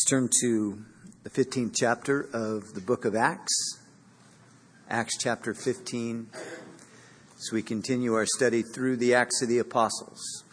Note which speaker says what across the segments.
Speaker 1: Let's turn to the 15th chapter of the book of Acts. Acts chapter 15, as we continue our study through the Acts of the Apostles.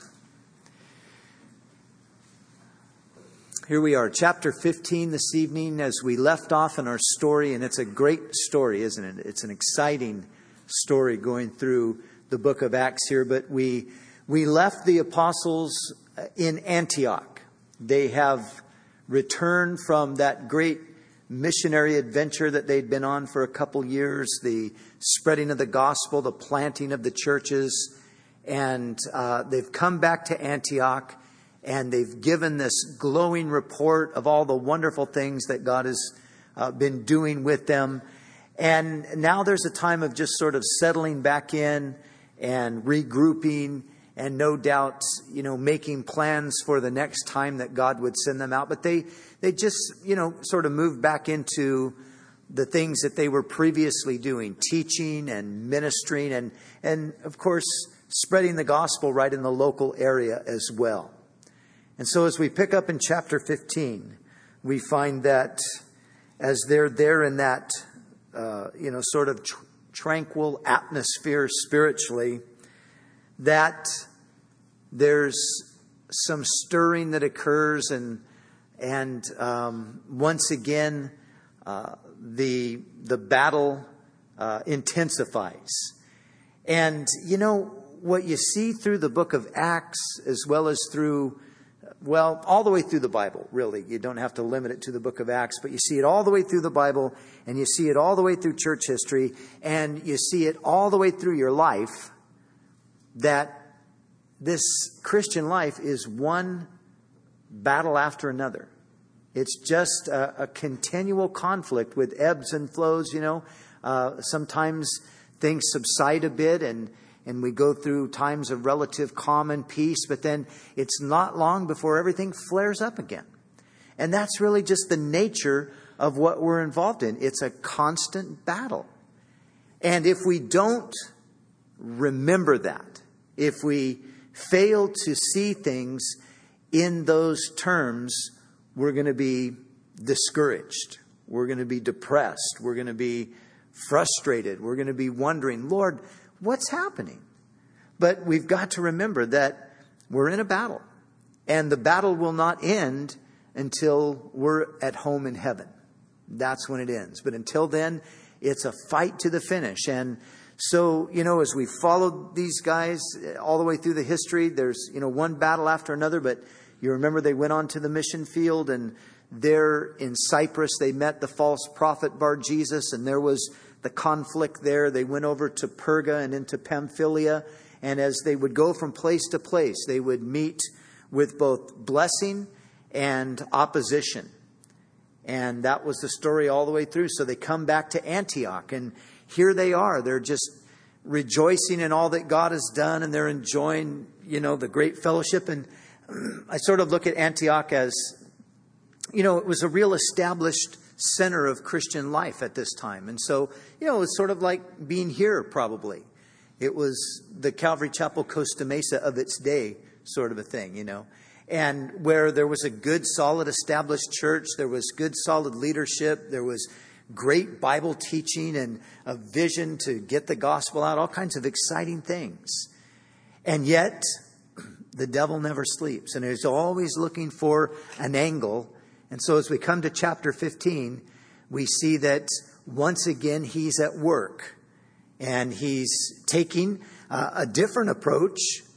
Speaker 1: Here we are, chapter 15 this evening, as we left off in our story, and it's a great story, isn't it? It's an exciting story going through the book of Acts here, but we left the apostles in Antioch. They have returned from that great missionary adventure that they'd been on for a couple years, the spreading of the gospel, the planting of the churches, and they've come back to Antioch, and they've given this glowing report of all the wonderful things that God has been doing with them. And now there's a time of just sort of settling back in and regrouping, and no doubt, making plans for the next time that God would send them out. But they just, sort of moved back into the things that they were previously doing, teaching and ministering and of course, spreading the gospel right in the local area as well. And so as we pick up in chapter 15, we find that as they're there in that, sort of tranquil atmosphere spiritually, that there's some stirring that occurs, and once again the battle intensifies. And what you see through the book of Acts, as well as through, all the way through the Bible, really. You don't have to limit it to the book of Acts, but you see it all the way through the Bible, and you see it all the way through church history, and you see it all the way through your life, that this Christian life is one battle after another. It's just a continual conflict with ebbs and flows, Sometimes things subside a bit and we go through times of relative calm and peace, but then it's not long before everything flares up again. And that's really just the nature of what we're involved in. It's a constant battle. And if we don't remember that, if we fail to see things in those terms, we're going to be discouraged. We're going to be depressed. We're going to be frustrated. We're going to be wondering, Lord, what's happening? But we've got to remember that we're in a battle, and the battle will not end until we're at home in heaven. That's when it ends. But until then, it's a fight to the finish. And so, as we followed these guys all the way through the history, there's, one battle after another. But you remember they went on to the mission field, and there in Cyprus, they met the false prophet Bar-Jesus, and there was the conflict there. They went over to Perga and into Pamphylia. And as they would go from place to place, they would meet with both blessing and opposition. And that was the story all the way through. So they come back to Antioch, and here they are. They're just rejoicing in all that God has done, and they're enjoying, the great fellowship. And I sort of look at Antioch as, it was a real established center of Christian life at this time. And so, it was sort of like being here probably. It was the Calvary Chapel Costa Mesa of its day, sort of a thing, And where there was a good, solid, established church, there was good, solid leadership, there was great Bible teaching and a vision to get the gospel out, all kinds of exciting things. And yet, the devil never sleeps, and he's always looking for an angle. And so as we come to chapter 15, we see that once again he's at work, and he's taking a different approach,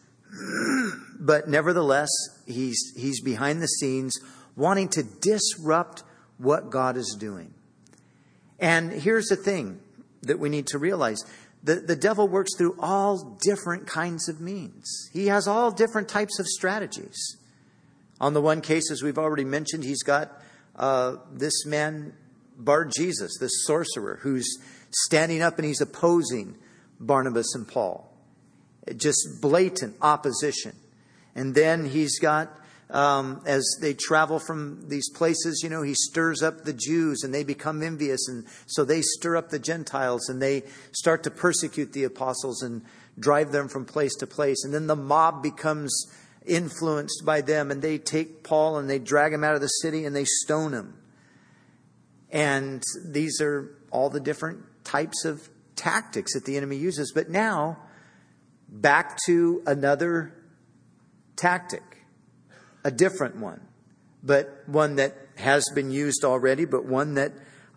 Speaker 1: but nevertheless, he's behind the scenes wanting to disrupt what God is doing. And here's the thing that we need to realize. The devil works through all different kinds of means. He has all different types of strategies. On the one case, as we've already mentioned, he's got this man, Bar-Jesus, this sorcerer, who's standing up and he's opposing Barnabas and Paul. Just blatant opposition. And then he's got, as they travel from these places, he stirs up the Jews and they become envious. And so they stir up the Gentiles and they start to persecute the apostles and drive them from place to place. And then the mob becomes influenced by them, and they take Paul and they drag him out of the city and they stone him. And these are all the different types of tactics that the enemy uses. But now, back to another tactic, a different one, but one that has been used already, but one that,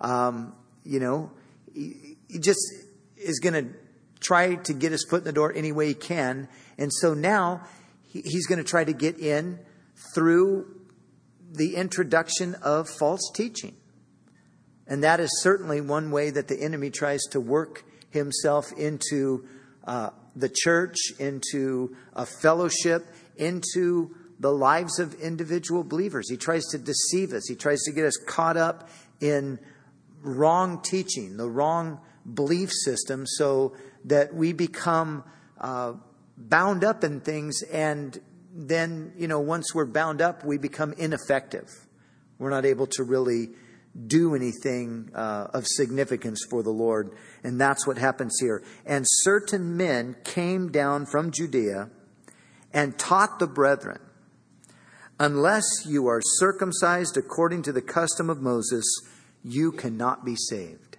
Speaker 1: he just is going to try to get his foot in the door any way he can. And so now he's going to try to get in through the introduction of false teaching. And that is certainly one way that the enemy tries to work himself into the church, into a fellowship, into the lives of individual believers. He tries to deceive us. He tries to get us caught up in wrong teaching, the wrong belief system, so that we become bound up in things. And then, once we're bound up, we become ineffective. We're not able to really do anything of significance for the Lord. And that's what happens here. And certain men came down from Judea and taught the brethren, unless you are circumcised according to the custom of Moses, you cannot be saved.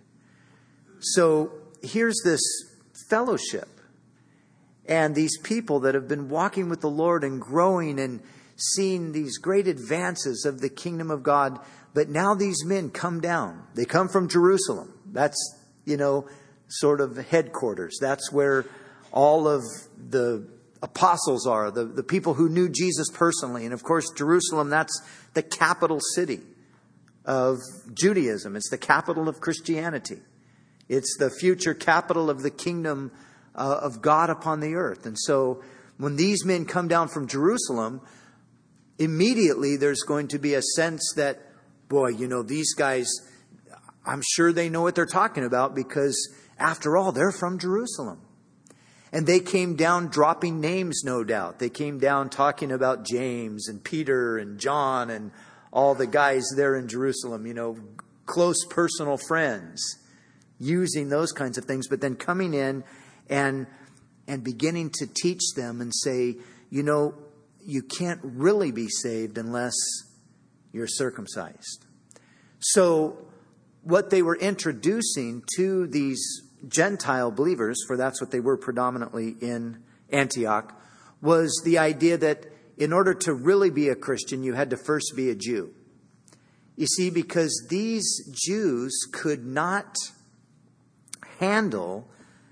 Speaker 1: So here's this fellowship and these people that have been walking with the Lord and growing and seeing these great advances of the kingdom of God. But now these men come down. They come from Jerusalem. That's, sort of headquarters. That's where all of the apostles are, the people who knew Jesus personally. And of course, Jerusalem, that's the capital city of Judaism. It's the capital of Christianity. It's the future capital of the kingdom of God upon the earth. And so when these men come down from Jerusalem, immediately there's going to be a sense that, boy, these guys, I'm sure they know what they're talking about, because after all, they're from Jerusalem. And they came down dropping names, no doubt. They came down talking about James and Peter and John and all the guys there in Jerusalem, close personal friends, using those kinds of things, but then coming in and beginning to teach them and say, you can't really be saved unless you're circumcised. So what they were introducing to these Gentile believers, for that's what they were predominantly in Antioch, was the idea that in order to really be a Christian, you had to first be a Jew. You see, because these Jews could not handle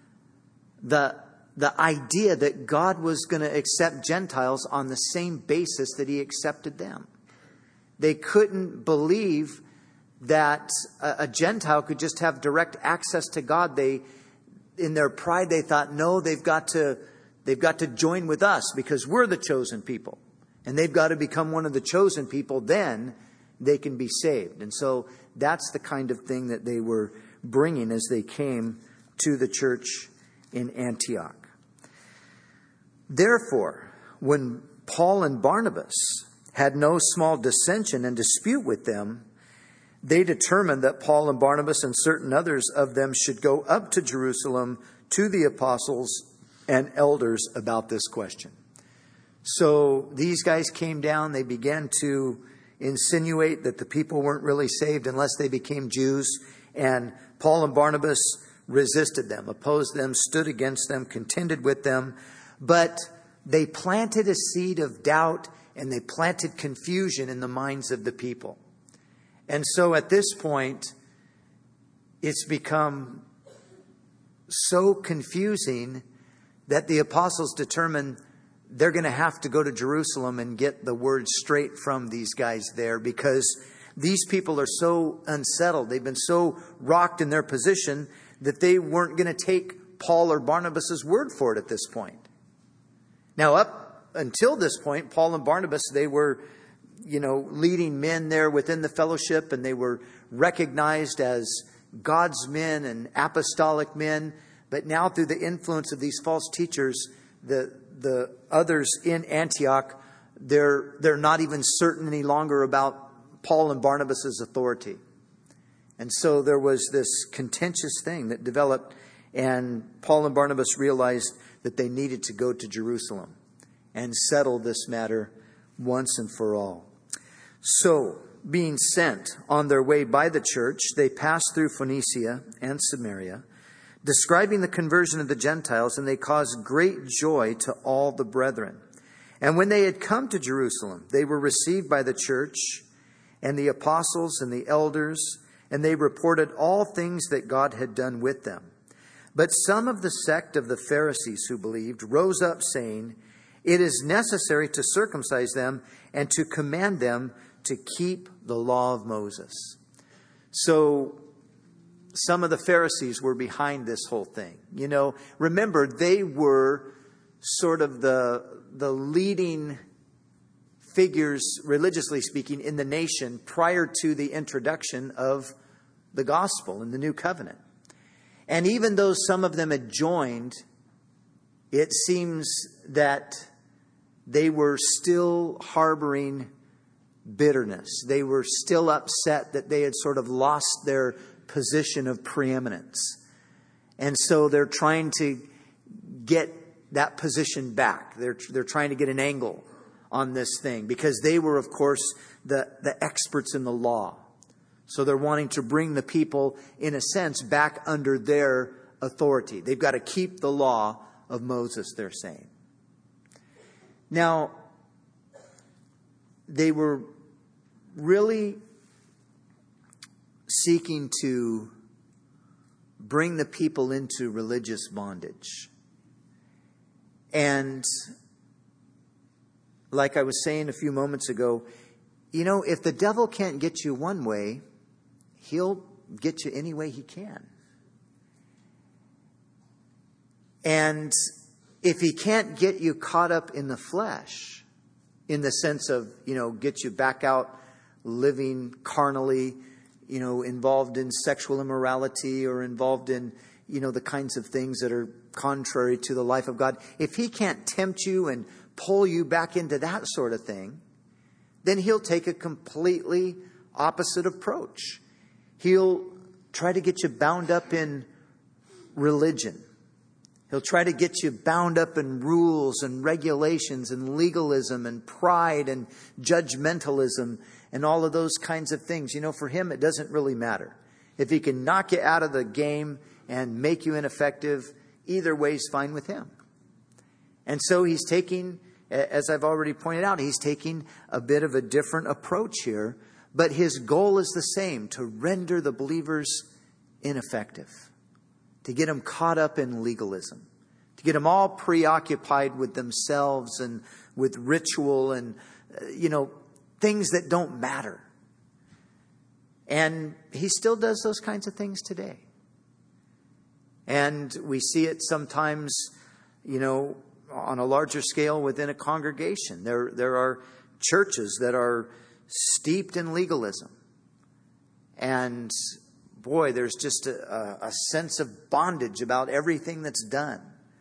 Speaker 1: the idea that God was going to accept Gentiles on the same basis that he accepted them. They couldn't believe that a Gentile could just have direct access to God. In their pride, they thought, no, they've got to join with us because we're the chosen people. And they've got to become one of the chosen people, then they can be saved. And so that's the kind of thing that they were bringing as they came to the church in Antioch. Therefore, when Paul and Barnabas had no small dissension and dispute with them, they determined that Paul and Barnabas and certain others of them should go up to Jerusalem to the apostles and elders about this question. So these guys came down. They began to insinuate that the people weren't really saved unless they became Jews. And Paul and Barnabas resisted them, opposed them, stood against them, contended with them. But they planted a seed of doubt and they planted confusion in the minds of the people. And so at this point, it's become so confusing that the apostles determined they're going to have to go to Jerusalem and get the word straight from these guys there, because these people are so unsettled. They've been so rocked in their position that they weren't going to take Paul or Barnabas' word for it at this point. Now, up until this point, Paul and Barnabas, they were leading men there within the fellowship, and they were recognized as God's men and apostolic men. But now through the influence of these false teachers, the others in Antioch, they're not even certain any longer about Paul and Barnabas' authority. And so there was this contentious thing that developed, and Paul and Barnabas realized that they needed to go to Jerusalem and settle this matter once and for all. So, being sent on their way by the church, they passed through Phoenicia and Samaria, describing the conversion of the Gentiles, and they caused great joy to all the brethren. And when they had come to Jerusalem, they were received by the church and the apostles and the elders, and they reported all things that God had done with them. But some of the sect of the Pharisees who believed rose up, saying, "It is necessary to circumcise them and to command them to keep the law of Moses." So some of the Pharisees were behind this whole thing. You know, remember, they were sort of the leading figures, religiously speaking, in the nation prior to the introduction of the gospel and the new covenant. And even though some of them had joined, it seems that they were still harboring bitterness. They were still upset that they had sort of lost their position of preeminence. And so they're trying to get that position back. They're trying to get an angle on this thing because they were, of course, the experts in the law. So they're wanting to bring the people, in a sense, back under their authority. They've got to keep the law of Moses, they're saying. Now, they were really seeking to bring the people into religious bondage. And like I was saying a few moments ago, you know, if the devil can't get you one way, he'll get you any way he can. And if he can't get you caught up in the flesh, in the sense of, you know, get you back out living carnally, you know, involved in sexual immorality or involved in, you know, the kinds of things that are contrary to the life of God. If he can't tempt you and pull you back into that sort of thing, then he'll take a completely opposite approach. He'll try to get you bound up in religion. He'll try to get you bound up in rules and regulations and legalism and pride and judgmentalism and all of those kinds of things. You know, for him, it doesn't really matter. If he can knock you out of the game and make you ineffective, either way is fine with him. And so he's taking, as I've already pointed out, he's taking a bit of a different approach here. But his goal is the same, to render the believers ineffective, to get them caught up in legalism, to get them all preoccupied with themselves and with ritual and, you know, things that don't matter. And he still does those kinds of things today. And we see it sometimes, you know, on a larger scale within a congregation. There are churches that are steeped in legalism. And boy, there's just a sense of bondage about everything that's done.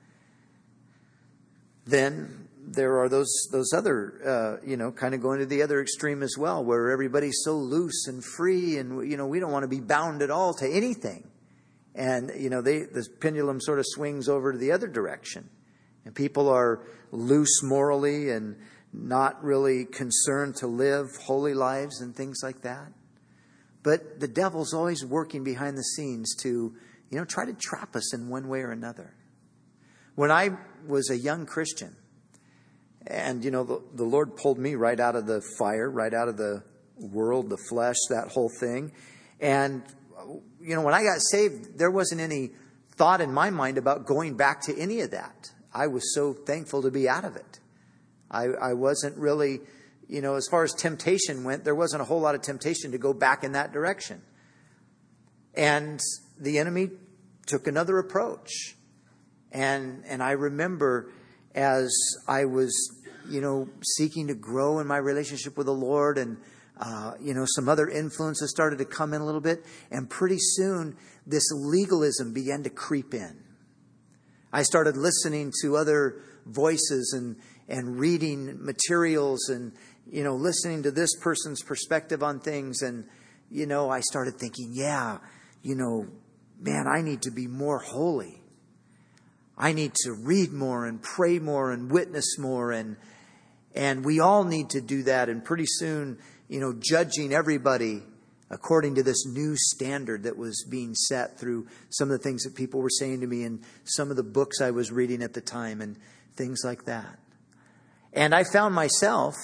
Speaker 1: Then there are those other, you know, kind of going to the other extreme as well, where everybody's so loose and free and, you know, we don't want to be bound at all to anything. And, you know, the pendulum sort of swings over to the other direction. And people are loose morally and not really concerned to live holy lives and things like that. But the devil's always working behind the scenes to, you know, try to trap us in one way or another. When I was a young Christian, and, you know, the Lord pulled me right out of the fire, right out of the world, the flesh, that whole thing. And, you know, when I got saved, there wasn't any thought in my mind about going back to any of that. I was so thankful to be out of it. I wasn't really, you know, as far as temptation went, there wasn't a whole lot of temptation to go back in that direction. And the enemy took another approach. And I remember as I was, you know, seeking to grow in my relationship with the Lord and, you know, some other influences started to come in a little bit. And pretty soon this legalism began to creep in. I started listening to other voices and reading materials and, you know, listening to this person's perspective on things. And, you know, I started thinking, yeah, you know, man, I need to be more holy. I need to read more and pray more and witness more. And we all need to do that. And pretty soon, judging everybody according to this new standard that was being set through some of the things that people were saying to me and some of the books I was reading at the time and things like that. And I found myself,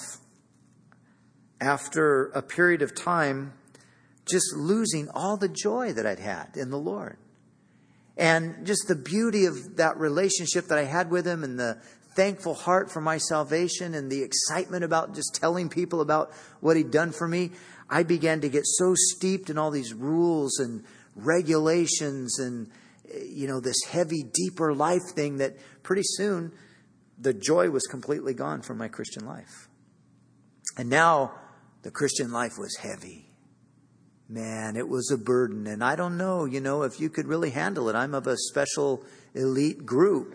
Speaker 1: after a period of time, just losing all the joy that I'd had in the Lord. And just the beauty of that relationship that I had with Him, and the thankful heart for my salvation, and the excitement about just telling people about what He'd done for me. I began to get so steeped in all these rules and regulations and, this heavy, deeper life thing that pretty soon the joy was completely gone from my Christian life. And now the Christian life was heavy. Man, it was a burden. And I don't know, if you could really handle it. I'm of a special elite group,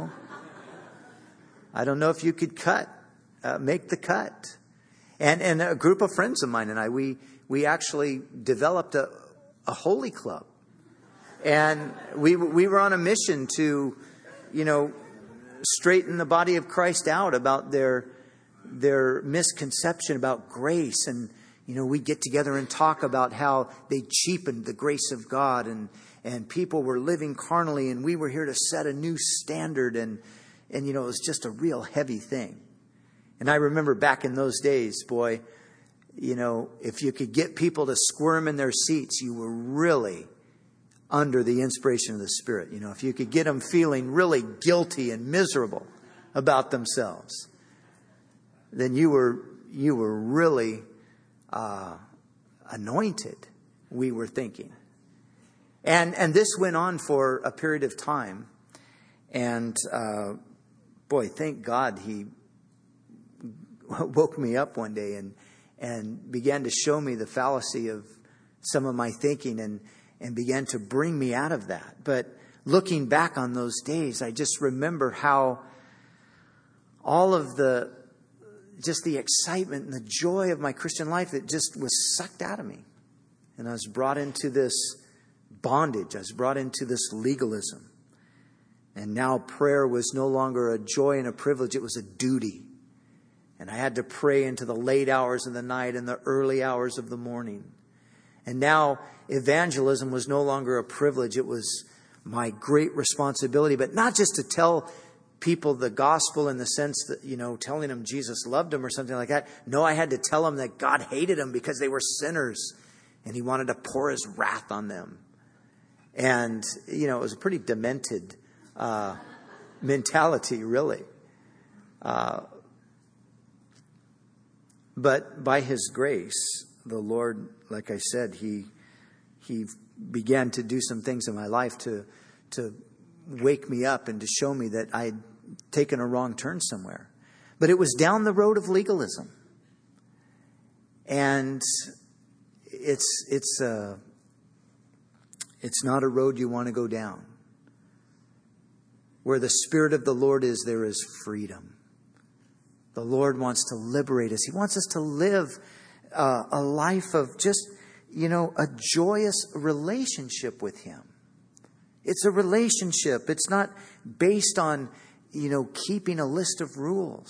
Speaker 1: I don't know if you could make the cut. And a group of friends of mine and I, we actually developed a holy club. And we were on a mission to, straighten the body of Christ out about their misconception about grace. And, we get together and talk about how they cheapened the grace of God, and people were living carnally, and we were here to set a new standard. And it was just a real heavy thing. And I remember back in those days, boy, if you could get people to squirm in their seats, you were really under the inspiration of the Spirit. If you could get them feeling really guilty and miserable about themselves, then you were really anointed, we were thinking. And this went on for a period of time. And boy, thank God He woke me up one day and began to show me the fallacy of some of my thinking and began to bring me out of that. But looking back on those days, I just remember how all of the excitement and the joy of my Christian life, that just was sucked out of me. And I was brought into this bondage. I was brought into this legalism. And now prayer was no longer a joy and a privilege. It was a duty. And I had to pray into the late hours of the night and the early hours of the morning. And now evangelism was no longer a privilege. It was my great responsibility, but not just to tell people the gospel in the sense that, telling them Jesus loved them or something like that. No, I had to tell them that God hated them because they were sinners and He wanted to pour His wrath on them. And, it was a pretty demented mentality, really. But by His grace, the Lord, like I said, He began to do some things in my life to wake me up and to show me that I had taken a wrong turn somewhere. But it was down the road of legalism. And it's not a road you want to go down. Where the Spirit of the Lord is, there is freedom. The Lord wants to liberate us. He wants us to live a life of just, a joyous relationship with Him. It's a relationship. It's not based on, keeping a list of rules.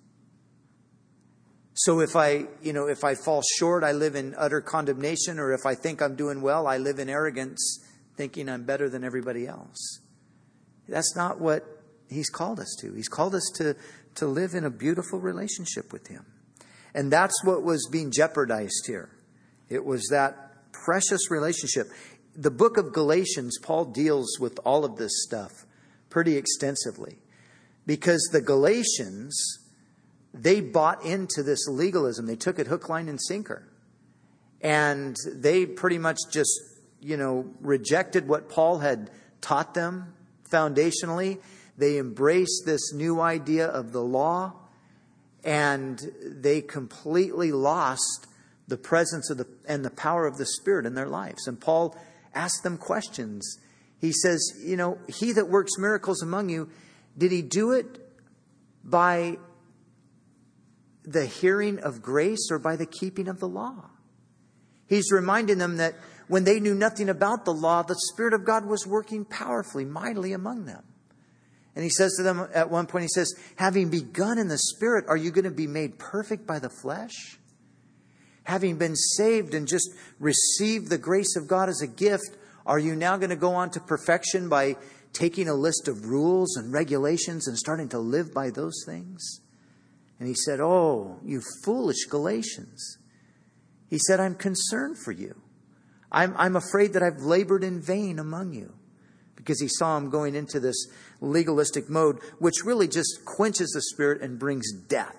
Speaker 1: So if I fall short, I live in utter condemnation, or if I think I'm doing well, I live in arrogance, thinking I'm better than everybody else. That's not what He's called us to. He's called us to live in a beautiful relationship with Him. And that's what was being jeopardized here. It was that precious relationship. The book of Galatians, Paul deals with all of this stuff pretty extensively. Because the Galatians, they bought into this legalism. They took it hook, line, and sinker. And they pretty much just, rejected what Paul had taught them foundationally. They embraced this new idea of the law. And they completely lost the presence of and the power of the Spirit in their lives. And Paul asked them questions. He says, He that works miracles among you, did He do it by the hearing of grace or by the keeping of the law? He's reminding them that when they knew nothing about the law, the Spirit of God was working powerfully, mightily among them. And he says to them at one point, he says, having begun in the Spirit, are you going to be made perfect by the flesh? Having been saved and just received the grace of God as a gift, are you now going to go on to perfection by taking a list of rules and regulations and starting to live by those things? And he said, oh, you foolish Galatians. He said, I'm concerned for you. I'm afraid that I've labored in vain among you. Because he saw him going into this legalistic mode, which really just quenches the Spirit and brings death.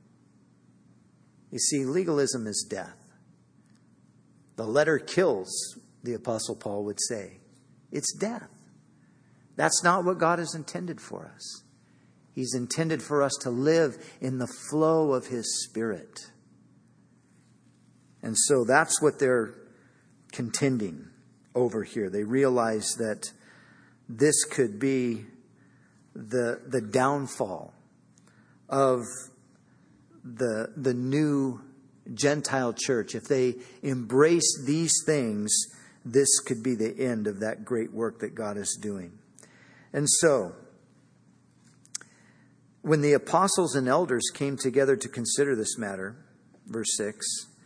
Speaker 1: You see, legalism is death. The letter kills, the Apostle Paul would say. It's death. That's not what God has intended for us. He's intended for us to live in the flow of His Spirit. And so that's what they're contending over here. They realize that this could be the downfall of the new Gentile church. If they embrace these things, this could be the end of that great work that God is doing. And so, when the apostles and elders came together to consider this matter, verse 6,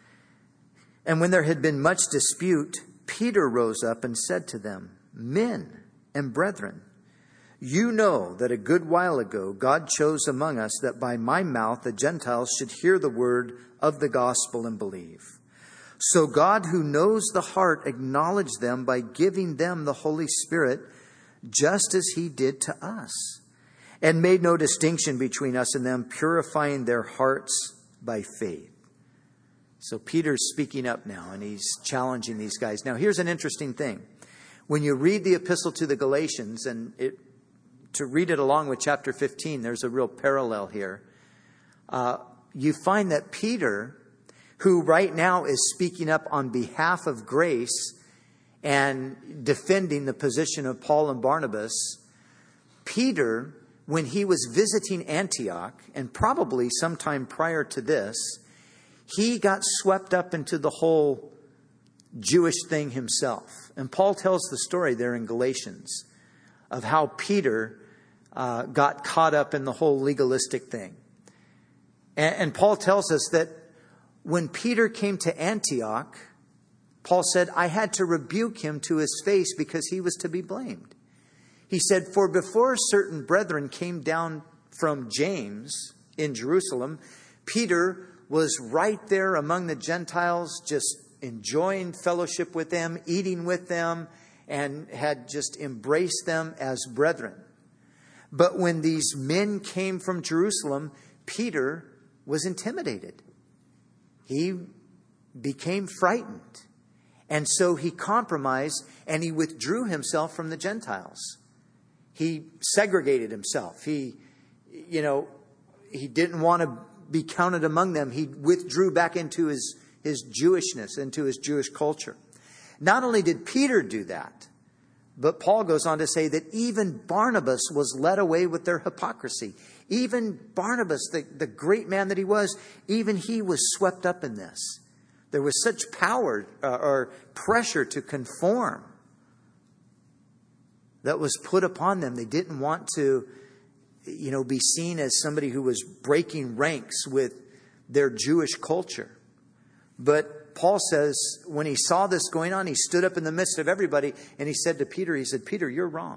Speaker 1: and when there had been much dispute, Peter rose up and said to them, men and brethren, you know that a good while ago God chose among us that by my mouth the Gentiles should hear the word of the gospel and believe. So God, who knows the heart, acknowledged them by giving them the Holy Spirit, just as He did to us, and made no distinction between us and them, purifying their hearts by faith. So Peter's speaking up now, and he's challenging these guys. Now, here's an interesting thing. When you read the epistle to the Galatians, and to read it along with chapter 15, there's a real parallel here. You find that Peter, who right now is speaking up on behalf of grace and defending the position of Paul and Barnabas, Peter, when he was visiting Antioch, and probably sometime prior to this, he got swept up into the whole Jewish thing himself. And Paul tells the story there in Galatians of how Peter got caught up in the whole legalistic thing. And Paul tells us that when Peter came to Antioch, Paul said, I had to rebuke him to his face because he was to be blamed. He said, for before certain brethren came down from James in Jerusalem, Peter was right there among the Gentiles, just enjoying fellowship with them, eating with them, and had just embraced them as brethren. But when these men came from Jerusalem, Peter was intimidated. He became frightened. And so he compromised and he withdrew himself from the Gentiles. He segregated himself. He didn't want to be counted among them. He withdrew back into his Jewishness, into his Jewish culture. Not only did Peter do that, but Paul goes on to say that even Barnabas was led away with their hypocrisy. Even Barnabas, the great man that he was, even he was swept up in this. There was such power or pressure to conform that was put upon them. They didn't want to, be seen as somebody who was breaking ranks with their Jewish culture. But Paul says when he saw this going on, he stood up in the midst of everybody and he said to Peter, he said, Peter, you're wrong.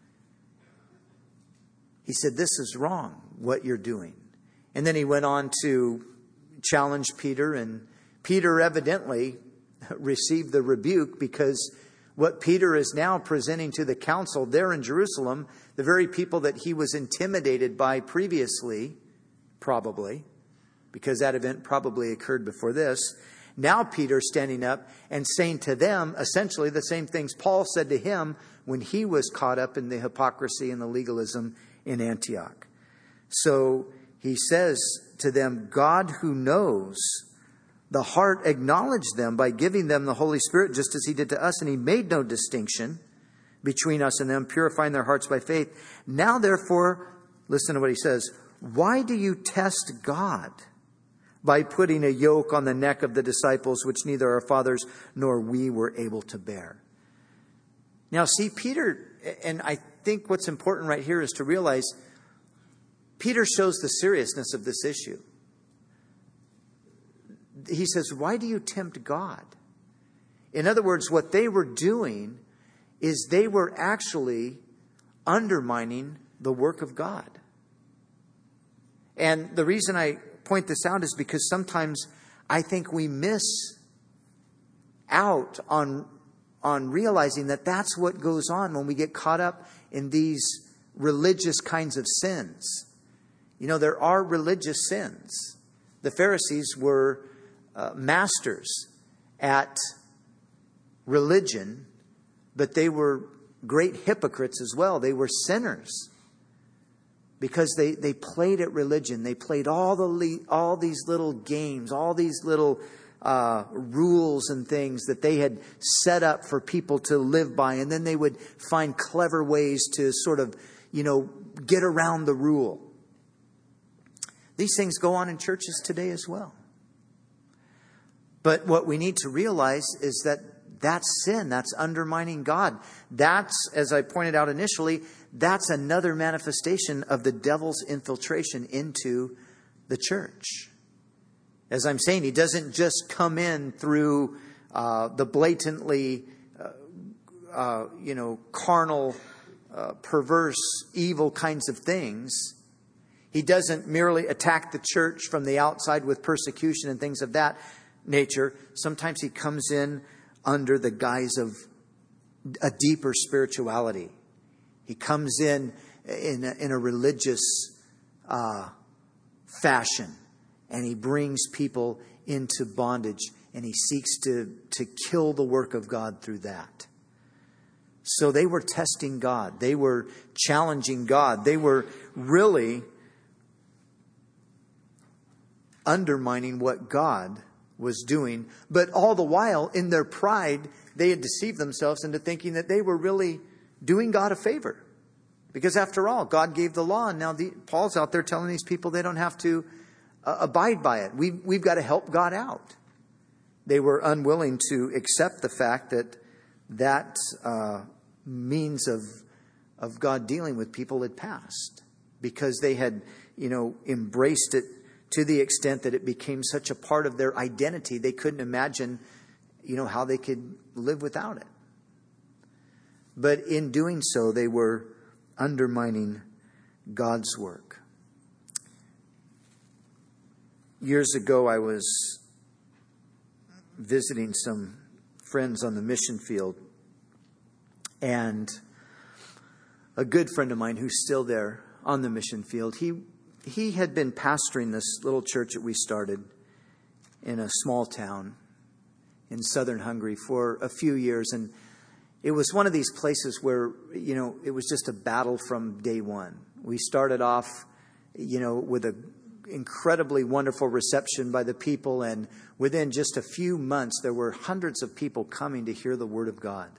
Speaker 1: He said, this is wrong, what you're doing. And then he went on to challenge Peter, and Peter evidently received the rebuke because what Peter is now presenting to the council there in Jerusalem, the very people that he was intimidated by previously, probably, because that event probably occurred before this. Now Peter standing up and saying to them essentially the same things Paul said to him when he was caught up in the hypocrisy and the legalism in Antioch. So he says to them, God who knows the heart acknowledged them by giving them the Holy Spirit just as he did to us, and he made no distinction between us and them, purifying their hearts by faith. Now therefore, listen to what he says, why do you test God by putting a yoke on the neck of the disciples, which neither our fathers nor we were able to bear? Now see, Peter, and I think what's important right here is to realize Peter shows the seriousness of this issue. He says, why do you tempt God? In other words, what they were doing is they were actually undermining the work of God. And the reason I point this out is because sometimes I think we miss out on realizing that that's what goes on when we get caught up in these religious kinds of sins. You know, there are religious sins. The Pharisees were masters at religion, but they were great hypocrites as well. They were sinners because they played at religion. They played all these little games, all these little rules and things that they had set up for people to live by. And then they would find clever ways to sort of, get around the rule. These things go on in churches today as well. But what we need to realize is that that's sin. That's undermining God. That's, as I pointed out initially, that's another manifestation of the devil's infiltration into the church. As I'm saying, he doesn't just come in through the blatantly, carnal, perverse, evil kinds of things. He doesn't merely attack the church from the outside with persecution and things of that nature. Sometimes he comes in under the guise of a deeper spirituality. He comes in a religious fashion, and he brings people into bondage, and he seeks to kill the work of God through that. So they were testing God. They were challenging God. They were really undermining what God was doing. But all the while, in their pride, they had deceived themselves into thinking that they were really doing God a favor. Because after all, God gave the law, and now Paul's out there telling these people they don't have to abide by it. We've got to help God out. They were unwilling to accept the fact that means of God dealing with people had passed, because they had, embraced it to the extent that it became such a part of their identity, they couldn't imagine, how they could live without it. But in doing so, they were undermining God's work. Years ago, I was visiting some friends on the mission field, and a good friend of mine who's still there on the mission field, he had been pastoring this little church that we started in a small town in southern Hungary for a few years. And it was one of these places where, it was just a battle from day one. We started off, with an incredibly wonderful reception by the people. And within just a few months, there were hundreds of people coming to hear the word of God.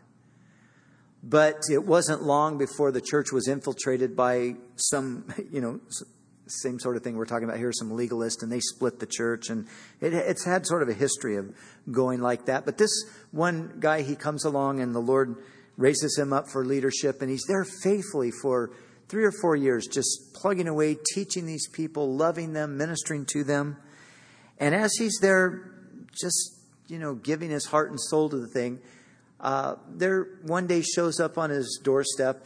Speaker 1: But it wasn't long before the church was infiltrated by some, same sort of thing we're talking about here, some legalists, and they split the church. And it's had sort of a history of going like that. But this one guy, he comes along and the Lord raises him up for leadership. And he's there faithfully for 3 or 4 years, just plugging away, teaching these people, loving them, ministering to them. And as he's there just, giving his heart and soul to the thing, there one day shows up on his doorstep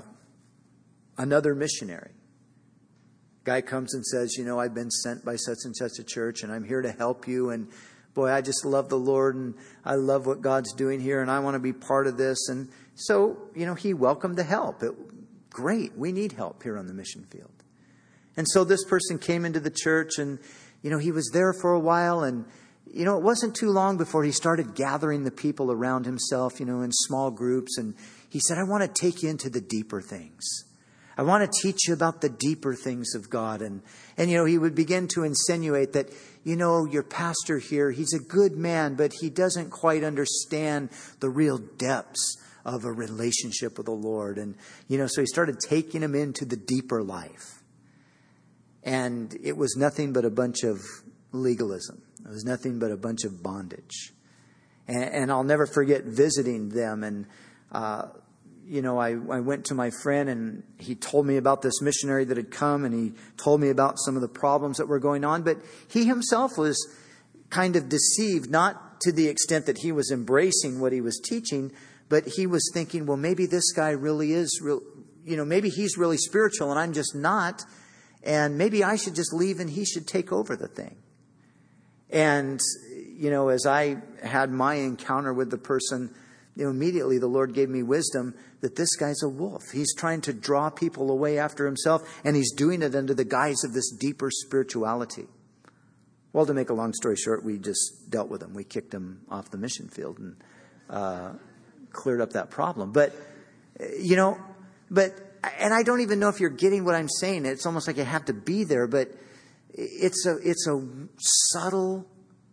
Speaker 1: another missionary. Guy comes and says, I've been sent by such and such a church, and I'm here to help you. And boy, I just love the Lord, and I love what God's doing here, and I want to be part of this. And so, he welcomed the help. Great, we need help here on the mission field. And so this person came into the church, and, he was there for a while, and, it wasn't too long before he started gathering the people around himself, in small groups. And he said, I want to take you into the deeper things. I want to teach you about the deeper things of God. And he would begin to insinuate that, your pastor here, he's a good man, but he doesn't quite understand the real depths of a relationship with the Lord. And, so he started taking him into the deeper life. And it was nothing but a bunch of legalism. It was nothing but a bunch of bondage. And I'll never forget visiting them. And, I went to my friend and he told me about this missionary that had come, and he told me about some of the problems that were going on. But he himself was kind of deceived, not to the extent that he was embracing what he was teaching, but he was thinking, well, maybe this guy really is real, maybe he's really spiritual and I'm just not. And maybe I should just leave and he should take over the thing. And, as I had my encounter with the person, immediately the Lord gave me wisdom that this guy's a wolf. He's trying to draw people away after himself, and he's doing it under the guise of this deeper spirituality. Well, to make a long story short, we just dealt with him. We kicked him off the mission field and cleared up that problem. But, and I don't even know if you're getting what I'm saying. It's almost like you have to be there, but it's a subtle,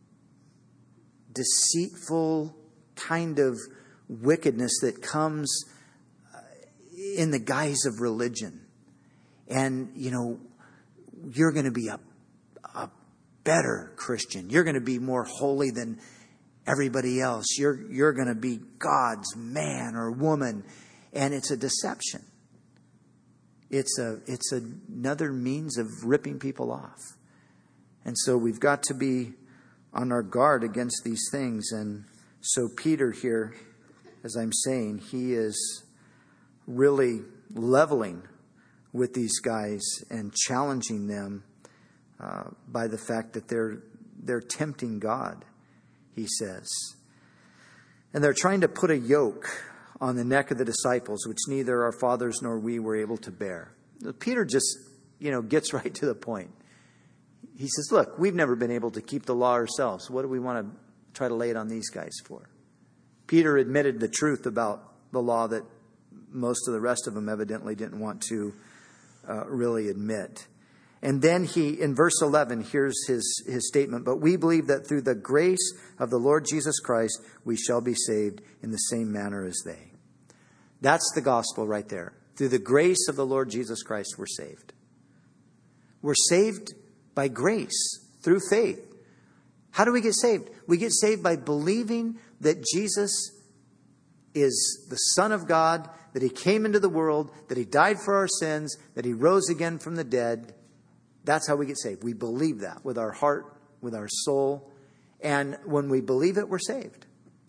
Speaker 1: deceitful kind of wickedness that comes in the guise of religion. And, you're going to be a better Christian. You're going to be more holy than everybody else. You're going to be God's man or woman. And it's a deception. It's another means of ripping people off. And so we've got to be on our guard against these things. And so Peter here, as I'm saying, he is really leveling with these guys and challenging them by the fact that they're tempting God, he says. And they're trying to put a yoke on the neck of the disciples, which neither our fathers nor we were able to bear. Peter just, gets right to the point. He says, look, we've never been able to keep the law ourselves. What do we want to try to lay it on these guys for? Peter admitted the truth about the law that most of the rest of them evidently didn't want to really admit. And then in verse 11, here's his statement. But we believe that through the grace of the Lord Jesus Christ, we shall be saved in the same manner as they. That's the gospel right there. Through the grace of the Lord Jesus Christ, we're saved. We're saved by grace, through faith. How do we get saved? We get saved by believing that Jesus is the Son of God, that he came into the world, that he died for our sins, that he rose again from the dead. That's how we get saved. We believe that with our heart, with our soul. And when we believe it, we're saved.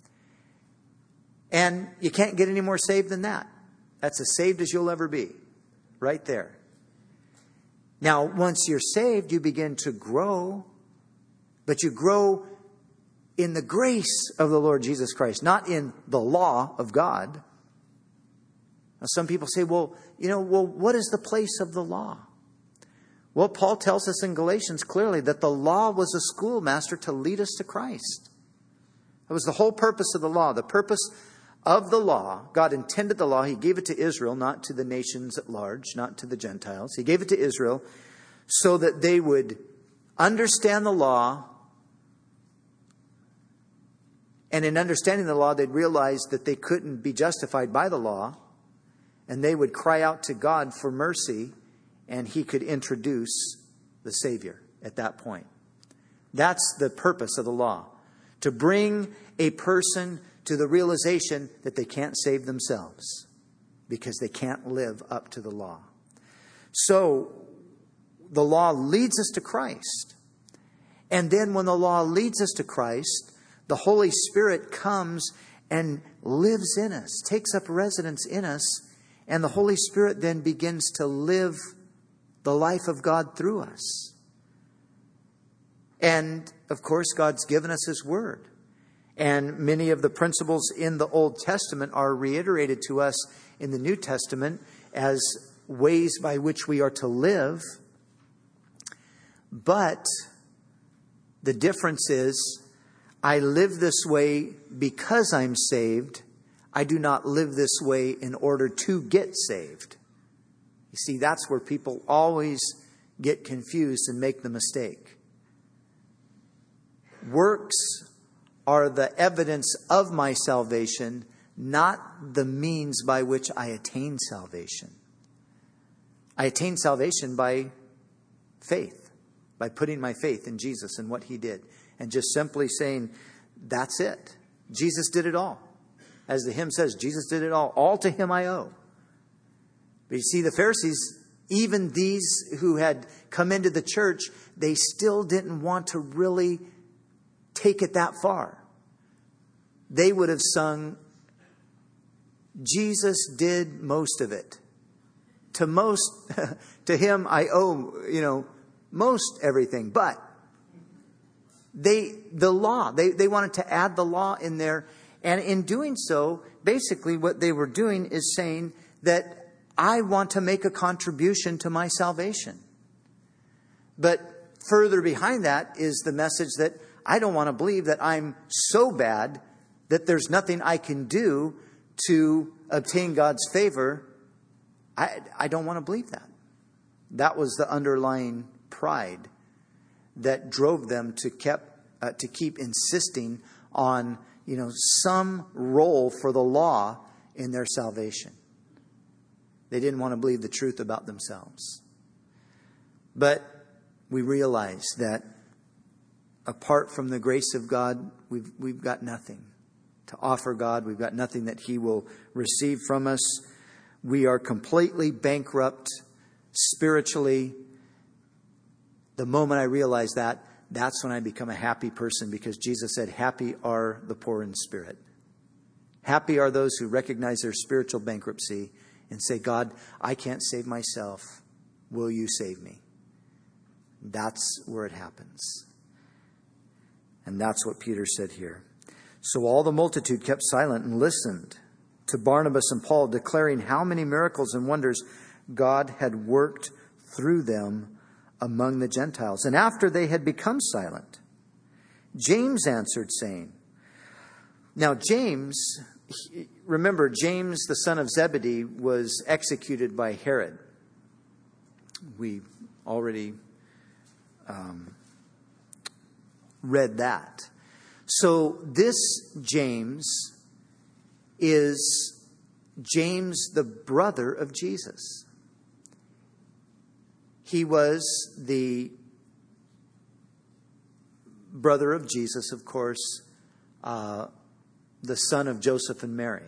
Speaker 1: And you can't get any more saved than that. That's as saved as you'll ever be. Right there. Now, once you're saved, you begin to grow. But you grow in the grace of the Lord Jesus Christ, not in the law of God. Now, some people say, well, what is the place of the law? Well, Paul tells us in Galatians clearly that the law was a schoolmaster to lead us to Christ. That was the whole purpose of the law. The purpose of the law, God intended the law. He gave it to Israel, not to the nations at large, not to the Gentiles. He gave it to Israel so that they would understand the law. And in understanding the law, they'd realize that they couldn't be justified by the law. And they would cry out to God for mercy. And he could introduce the Savior at that point. That's the purpose of the law. To bring a person to the realization that they can't save themselves because they can't live up to the law. So the law leads us to Christ. And then when the law leads us to Christ, the Holy Spirit comes and lives in us, takes up residence in us. And the Holy Spirit then begins to live the life of God through us. And, of course, God's given us His Word. And many of the principles in the Old Testament are reiterated to us in the New Testament as ways by which we are to live. But the difference is, I live this way because I'm saved. I do not live this way in order to get saved. You see, that's where people always get confused and make the mistake. Works are the evidence of my salvation, not the means by which I attain salvation. I attain salvation by faith, by putting my faith in Jesus and what He did. And just simply saying, that's it. Jesus did it all. As the hymn says, Jesus did it all. All to him I owe. But you see, the Pharisees, even these who had come into the church, they still didn't want to really take it that far. They would have sung, Jesus did most of it. To him I owe, most everything. But the law, they wanted to add the law in there. And in doing so, basically what they were doing is saying that I want to make a contribution to my salvation. But further behind that is the message that I don't want to believe that I'm so bad that there's nothing I can do to obtain God's favor. I don't want to believe that. That was the underlying pride that drove them to keep insisting on, some role for the law in their salvation. They didn't want to believe the truth about themselves. But we realize that apart from the grace of God, we've got nothing to offer God. We've got nothing that He will receive from us. We are completely bankrupt spiritually. The moment I realize that, that's when I become a happy person, because Jesus said, happy are the poor in spirit. Happy are those who recognize their spiritual bankruptcy and say, God, I can't save myself. Will you save me? That's where it happens. And that's what Peter said here. So all the multitude kept silent and listened to Barnabas and Paul, declaring how many miracles and wonders God had worked through them among the Gentiles. And after they had become silent, James answered, saying, now James, remember, James, the son of Zebedee, was executed by Herod. We already read that. So this James is James, the brother of Jesus. He was the brother of Jesus, of course, the son of Joseph and Mary.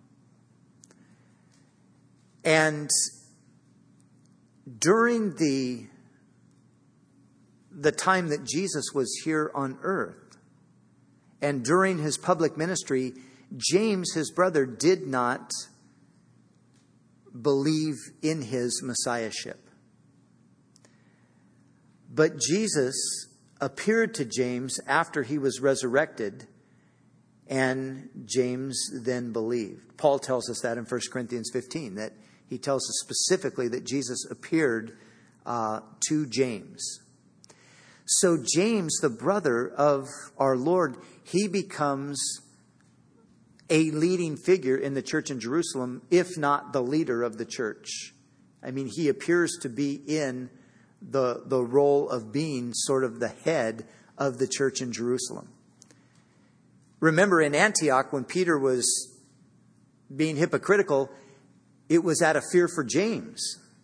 Speaker 1: And during the time that Jesus was here on earth, and during his public ministry, James, his brother, did not believe in his messiahship. But Jesus appeared to James after he was resurrected, and James then believed. Paul tells us that in 1 Corinthians 15, that he tells us specifically that Jesus appeared to James. So James, the brother of our Lord, he becomes a leading figure in the church in Jerusalem, if not the leader of the church. I mean, he appears to be in the role of being sort of the head of the church in Jerusalem. Remember, in Antioch, when Peter was being hypocritical, it was out of fear for James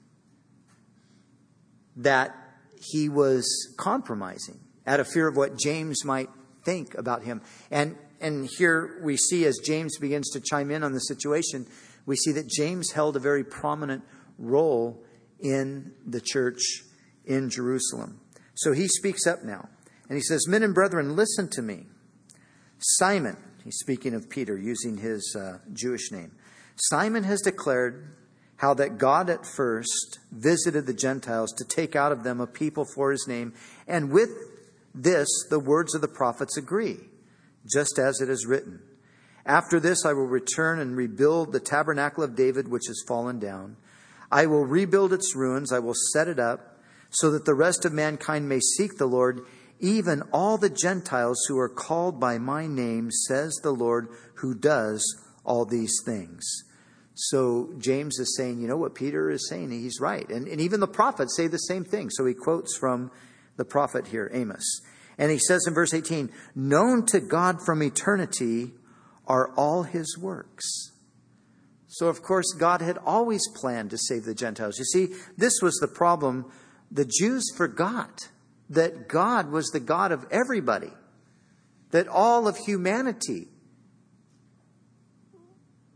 Speaker 1: that he was compromising, out of fear of what James might think about him. And here we see, as James begins to chime in on the situation, we see that James held a very prominent role in the church in Jerusalem. So he speaks up now, and he says, men and brethren, listen to me. Simon, he's speaking of Peter, using his Jewish name. Simon has declared how that God at first visited the Gentiles to take out of them a people for his name. And with this, the words of the prophets agree, just as it is written. After this, I will return and rebuild the tabernacle of David, which has fallen down. I will rebuild its ruins. I will set it up so that the rest of mankind may seek the Lord, even all the Gentiles who are called by my name, says the Lord, who does all these things. So James is saying, you know what Peter is saying? He's right. And even the prophets say the same thing. So he quotes from the prophet here, Amos. And he says in verse 18, known to God from eternity are all his works. So, of course, God had always planned to save the Gentiles. You see, this was the problem. The Jews forgot that God was the God of everybody, that all of humanity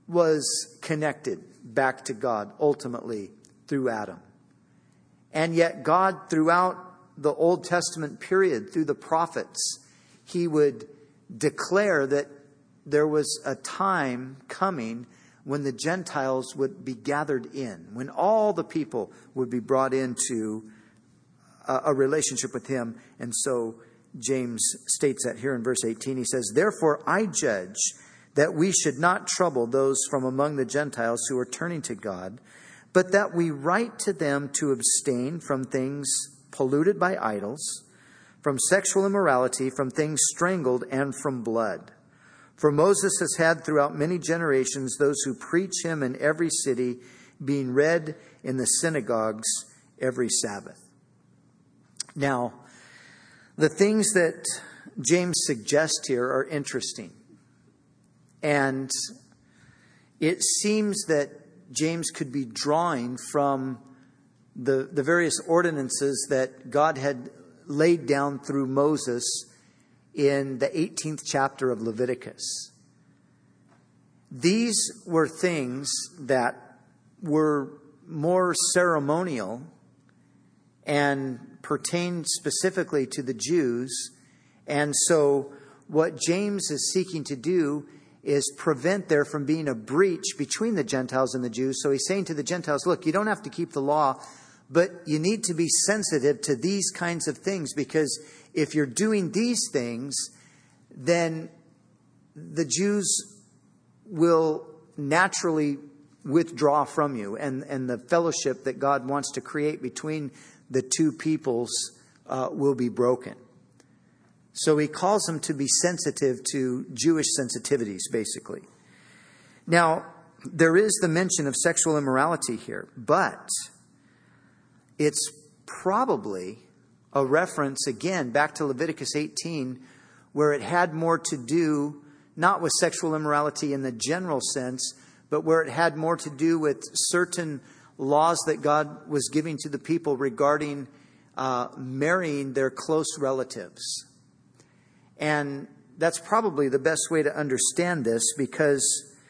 Speaker 1: was connected back to God ultimately through Adam. And yet God, throughout the Old Testament period, through the prophets, he would declare that there was a time coming when the Gentiles would be gathered in, when all the people would be brought into a relationship with him. And so James states that here in verse 18. He says, "Therefore I judge that we should not trouble those from among the Gentiles who are turning to God, but that we write to them to abstain from things polluted by idols, from sexual immorality, from things strangled, and from blood. For Moses has had throughout many generations those who preach him in every city, being read in the synagogues every Sabbath." Now, the things that James suggests here are interesting. And it seems that James could be drawing from the various ordinances that God had laid down through Moses in the 18th chapter of Leviticus. These were things that were more ceremonial and pertained specifically to the Jews. And so what James is seeking to do is prevent there from being a breach between the Gentiles and the Jews. So he's saying to the Gentiles, look, you don't have to keep the law, but you need to be sensitive to these kinds of things, because if you're doing these things, then the Jews will naturally withdraw from you, and the fellowship that God wants to create between the two peoples will be broken. So he calls them to be sensitive to Jewish sensitivities, basically. Now, there is the mention of sexual immorality here, but it's probably a reference, again, back to Leviticus 18, where it had more to do, not with sexual immorality in the general sense, but where it had more to do with certain laws that God was giving to the people regarding marrying their close relatives. And that's probably the best way to understand this, because,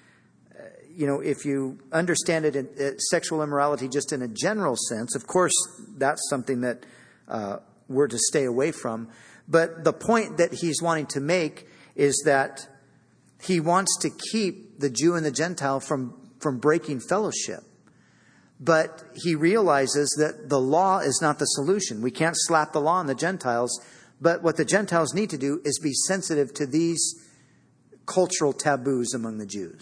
Speaker 1: if you understand it in sexual immorality just in a general sense, of course, that's something that we're to stay away from. But the point that he's wanting to make is that he wants to keep the Jew and the Gentile from breaking fellowship. But he realizes that the law is not the solution. We can't slap the law on the Gentiles. But what the Gentiles need to do is be sensitive to these cultural taboos among the Jews,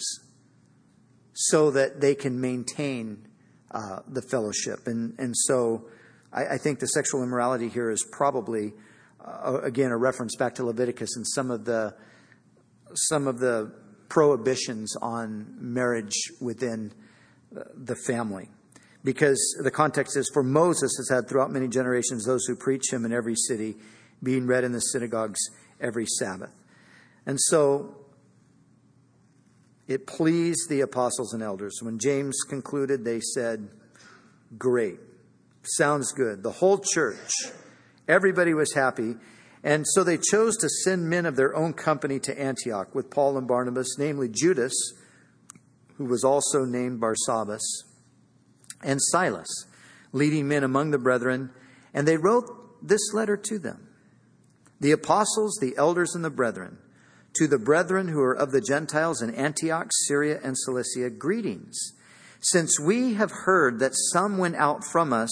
Speaker 1: so that they can maintain the fellowship. And so I think the sexual immorality here is probably, again, a reference back to Leviticus and some of the prohibitions on marriage within the family. Because the context is, for Moses has had throughout many generations those who preach him in every city, being read in the synagogues every Sabbath. And so it pleased the apostles and elders. When James concluded, they said, "Great. Sounds good." The whole church, everybody was happy. And so they chose to send men of their own company to Antioch with Paul and Barnabas, namely Judas, who was also named Barsabbas, and Silas, leading men among the brethren. And they wrote this letter to them: "The apostles, the elders, and the brethren, to the brethren who are of the Gentiles in Antioch, Syria, and Cilicia, greetings. Since we have heard that some who went out from us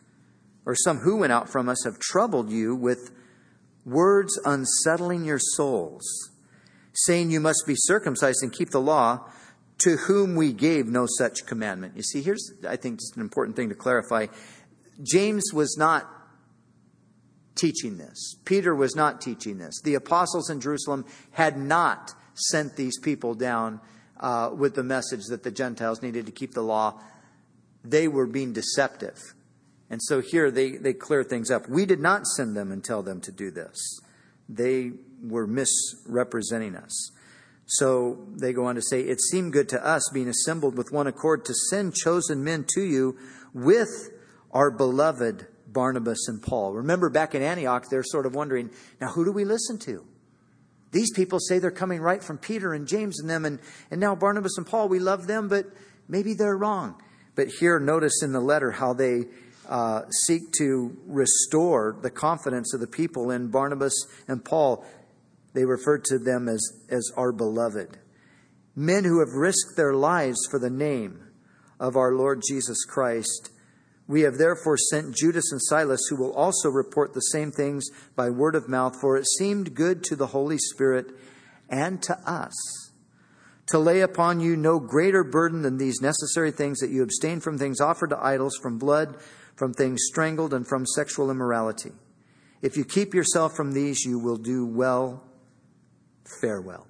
Speaker 1: have troubled you with words unsettling your souls, saying you must be circumcised and keep the law, to whom we gave no such commandment." You see, here's, I think, just an important thing to clarify. James was not teaching this. Peter was not teaching this. The apostles in Jerusalem had not sent these people down with the message that the Gentiles needed to keep the law. They were being deceptive. And so here they clear things up. We did not send them and tell them to do this. They were misrepresenting us. So they go on to say, "It seemed good to us, being assembled with one accord, to send chosen men to you with our beloved Barnabas and Paul." Remember, back in Antioch, they're sort of wondering, now who do we listen to? These people say they're coming right from Peter and James and them. And now Barnabas and Paul, we love them, but maybe they're wrong. But here, notice in the letter how they seek to restore the confidence of the people in Barnabas and Paul. They refer to them as our beloved. Men who have risked their lives for the name of our Lord Jesus Christ. We have therefore sent Judas and Silas, who will also report the same things by word of mouth, for it seemed good to the Holy Spirit and to us to lay upon you no greater burden than these necessary things, that you abstain from things offered to idols, from blood, from things strangled, and from sexual immorality. If you keep yourself from these, you will do well, fare well.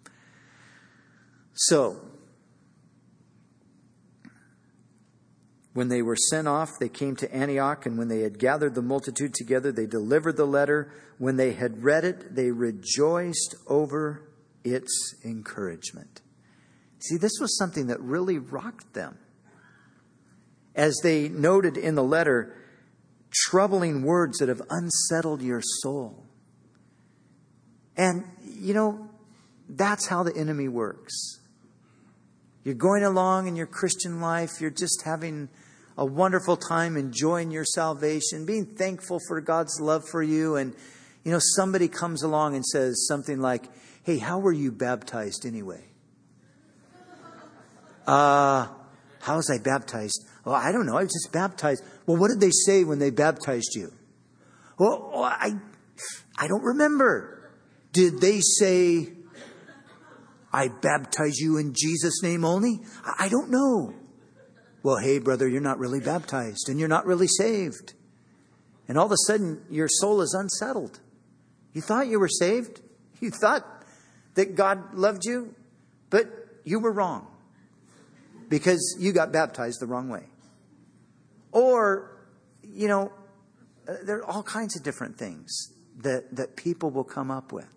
Speaker 1: So, when they were sent off, they came to Antioch, and when they had gathered the multitude together, they delivered the letter. When they had read it, they rejoiced over its encouragement. See, this was something that really rocked them. As they noted in the letter, troubling words that have unsettled your soul. And, that's how the enemy works. You're going along in your Christian life. You're just having a wonderful time, enjoying your salvation, being thankful for God's love for you. And, somebody comes along and says something like, hey, how were you baptized anyway? How was I baptized? Oh, I don't know. I was just baptized. Well, what did they say when they baptized you? Well, I don't remember. Did they say, I baptize you in Jesus' name only? I don't know. Well, hey, brother, you're not really baptized and you're not really saved. And all of a sudden, your soul is unsettled. You thought you were saved. You thought that God loved you, but you were wrong because you got baptized the wrong way. Or, there are all kinds of different things that people will come up with.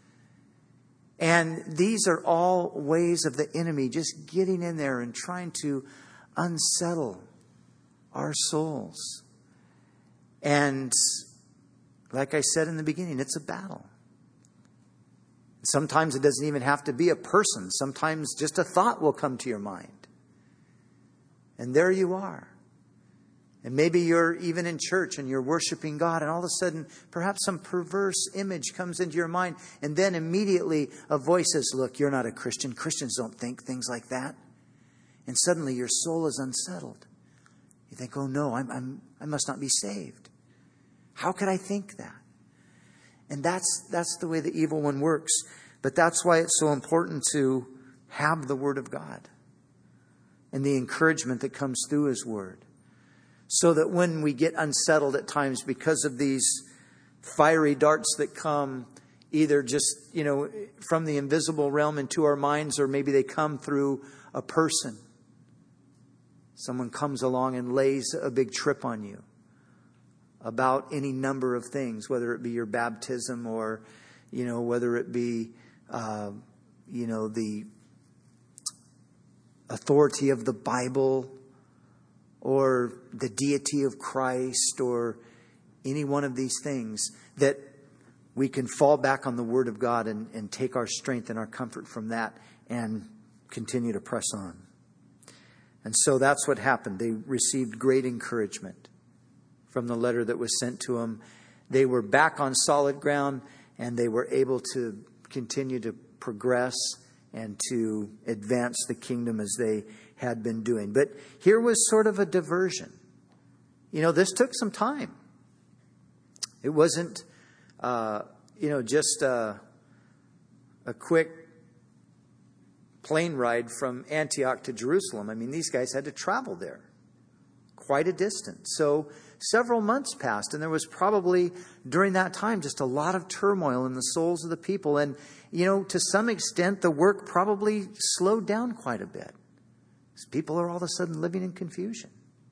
Speaker 1: And these are all ways of the enemy just getting in there and trying to unsettle our souls. And like I said in the beginning, it's a battle. Sometimes it doesn't even have to be a person. Sometimes just a thought will come to your mind. And there you are. And maybe you're even in church and you're worshiping God, and all of a sudden, perhaps some perverse image comes into your mind. And then immediately a voice says, look, you're not a Christian. Christians don't think things like that. And suddenly your soul is unsettled. You think, oh no, I must not be saved. How could I think that? And that's the way the evil one works. But that's why it's so important to have the Word of God and the encouragement that comes through His Word. So that when we get unsettled at times because of these fiery darts that come either just, from the invisible realm into our minds, or maybe they come through a person. Someone comes along and lays a big trip on you about any number of things, whether it be your baptism or, whether it be, the authority of the Bible, or the deity of Christ, or any one of these things, that we can fall back on the Word of God and take our strength and our comfort from that and continue to press on. And so that's what happened. They received great encouragement from the letter that was sent to them. They were back on solid ground, and they were able to continue to progress and to advance the kingdom as they had been doing. But here was sort of a diversion. This took some time. It wasn't, just a quick plane ride from Antioch to Jerusalem. I mean, these guys had to travel there quite a distance. So several months passed, and there was probably during that time just a lot of turmoil in the souls of the people. And, to some extent, the work probably slowed down quite a bit. People are all of a sudden living in confusion.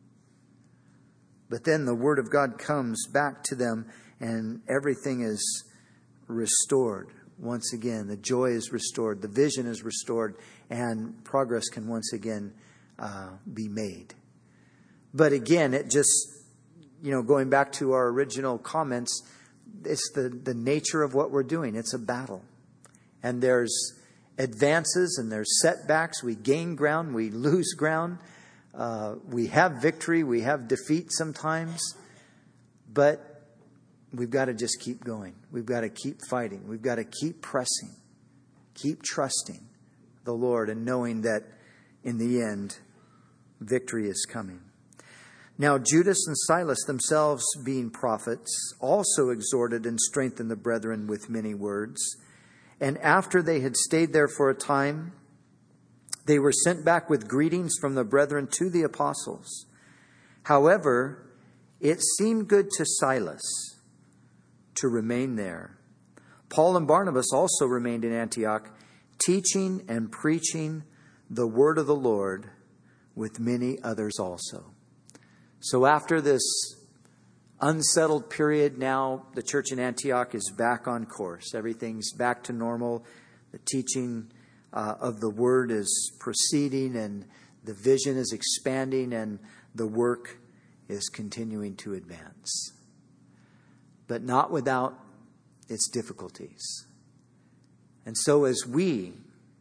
Speaker 1: But then the Word of God comes back to them, and everything is restored. Once again, the joy is restored, the vision is restored, and progress can once again be made. But again, it just, going back to our original comments, it's the nature of what we're doing. It's a battle. And there's advances and there's setbacks. We gain ground, we lose ground. We have victory, we have defeat sometimes. But we've got to just keep going. We've got to keep fighting. We've got to keep pressing. Keep trusting the Lord and knowing that in the end, victory is coming. Now, Judas and Silas, themselves being prophets, also exhorted and strengthened the brethren with many words. And after they had stayed there for a time, they were sent back with greetings from the brethren to the apostles. However, it seemed good to Silas to remain there. Paul and Barnabas also remained in Antioch, teaching and preaching the word of the Lord with many others also. So after this unsettled period, now the church in Antioch is back on course. Everything's back to normal. The teaching of the word is proceeding, and the vision is expanding, and the work is continuing to advance. But not without its difficulties. And so as we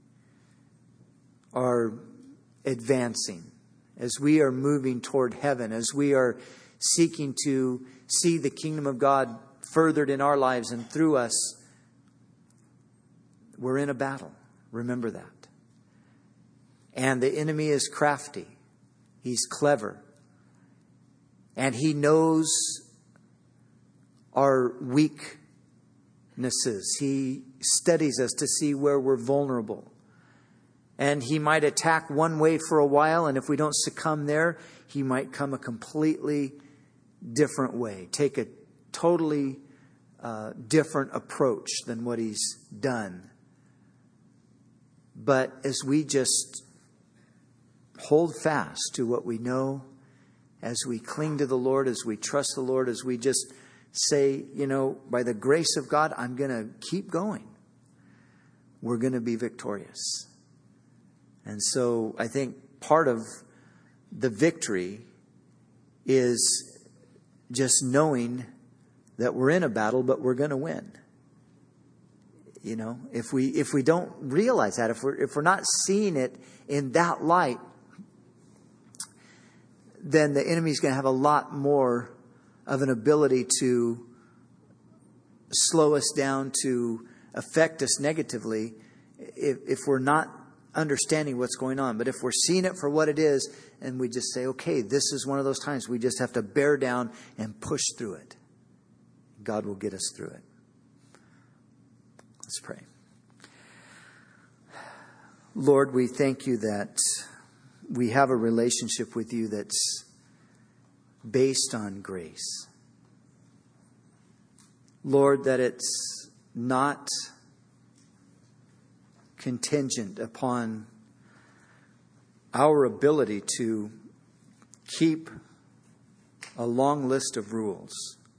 Speaker 1: are advancing, as we are moving toward heaven, as we are seeking to see the kingdom of God furthered in our lives and through us, we're in a battle. Remember that. And the enemy is crafty. He's clever. And he knows our weaknesses. He studies us to see where we're vulnerable. And he might attack one way for a while, and if we don't succumb there, he might come a completely different way. Take a totally different approach than what he's done. But as we just hold fast to what we know, as we cling to the Lord, as we trust the Lord, as we just say, by the grace of God, I'm going to keep going, we're going to be victorious. And so I think part of the victory is just knowing that we're in a battle, but we're going to win. If we don't realize that, if we're not seeing it in that light, then the enemy's going to have a lot more of an ability to slow us down, to affect us negatively, if we're not understanding what's going on. But if we're seeing it for what it is, and we just say, okay, this is one of those times we just have to bear down and push through it, God will get us through it. Let's pray. Lord, we thank you that we have a relationship with you that's based on grace. Lord, that it's not contingent upon our ability to keep a long list of rules.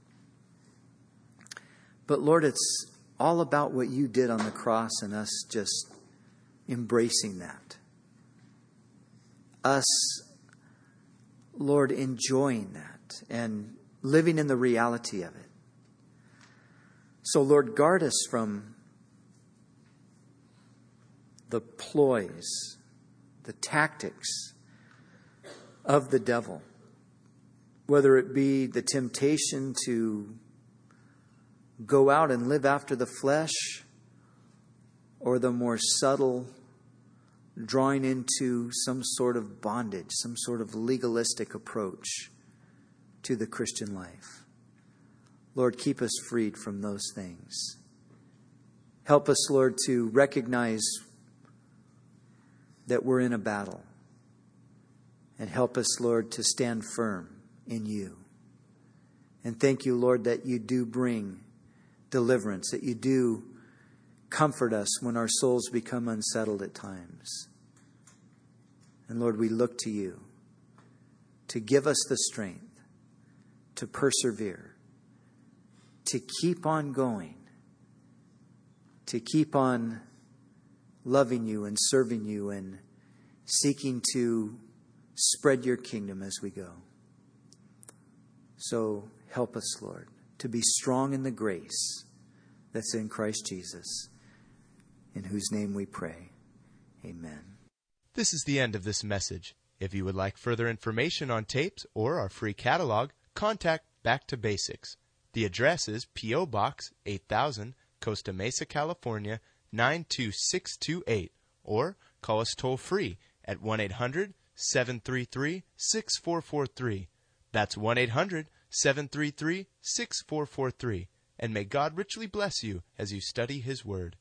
Speaker 1: But Lord, it's all about what you did on the cross and us just embracing that. Us, Lord, enjoying that and living in the reality of it. So, Lord, guard us from the ploys, the tactics of the devil, whether it be the temptation to go out and live after the flesh, or the more subtle drawing into some sort of bondage, some sort of legalistic approach to the Christian life. Lord, keep us freed from those things. Help us, Lord, to recognize that we're in a battle. And help us, Lord, to stand firm in you. And thank you, Lord, that you do bring deliverance, that you do comfort us when our souls become unsettled at times. And Lord, we look to you to give us the strength to persevere, to keep on going, to keep on loving you and serving you and seeking to spread your kingdom as we go. So help us, Lord, to be strong in the grace that's in Christ Jesus. in whose name we pray. Amen.
Speaker 2: This is the end of this message. If you would like further information on tapes or our free catalog, contact Back to Basics. The address is P.O. Box 8000, Costa Mesa, California, 92628, or call us toll-free at 1-800-733-6443. That's 1-800-733-6443. And may God richly bless you as you study His Word.